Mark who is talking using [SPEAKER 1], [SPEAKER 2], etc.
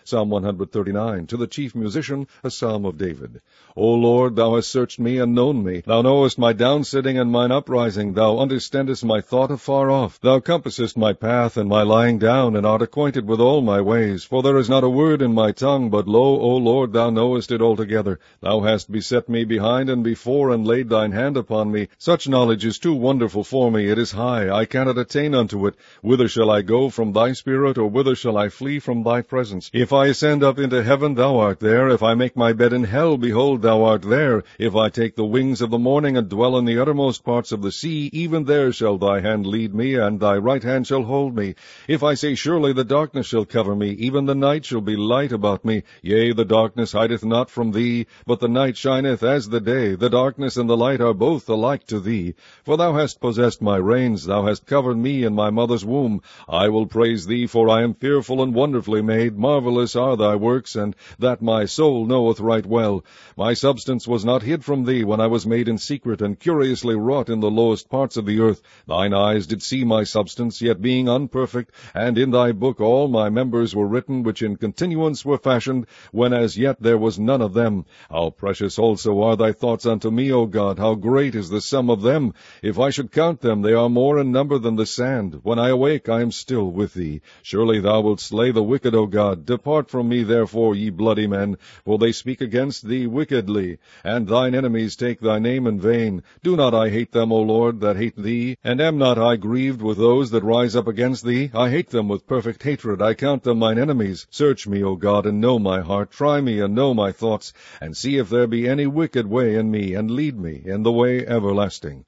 [SPEAKER 1] Psalm 139. To the chief musician, a psalm of David. O Lord, thou hast searched me and known me. Thou knowest my downsitting and mine uprising. Thou understandest my thought afar off. Thou compassest my path and my lying down, and art acquainted with all my ways. For there is not a word in my tongue, but lo, O Lord, thou knowest it altogether. Thou hast beset me behind and before, and laid thine hand upon me. Such knowledge is too wonderful for me. It is high. I cannot attain unto it. Whither shall I go from thy spirit, or whither shall I flee from thy presence? If I ascend up into heaven, thou art there. If I make my bed in hell, behold, thou art there. If I take the wings of the morning and dwell in the uttermost parts of the sea, even there shall thy hand lead me, and thy right hand shall hold me. If I say, surely the darkness shall cover me, even the night shall be light about me. Yea, the darkness hideth not from thee, but the night shineth as the day. The darkness and the light are both alike to thee. For thou hast possessed my reins, thou hast covered me in my mother's womb. I will praise thee, for I am fearful and wonderfully made. Marvelous are thy works, and that my soul knoweth right well. My substance was not hid from thee when I was made in secret, and curiously wrought in the lowest parts of the earth. Thine eyes did see my substance, yet being unperfect, and in thy book all my members were written, which in continuance were fashioned, when as yet there was none of them. How precious also are thy thoughts unto me, O God! How great is the sum of them! If I should count them, they are more in number than the sand. When I awake, I am still with thee. Surely thou wilt slay the wicked, O God. Depart from me, therefore, ye bloody men, for they speak against thee wickedly, and thine enemies take thy name in vain. Do not I hate them, O Lord, that hate thee? And am not I grieved with those that rise up against thee? I hate them with perfect hatred. I count them mine enemies. Search me, O God, and know my heart. Try me, and know my thoughts, and see if there be any wicked way in me, and lead me in the way everlasting.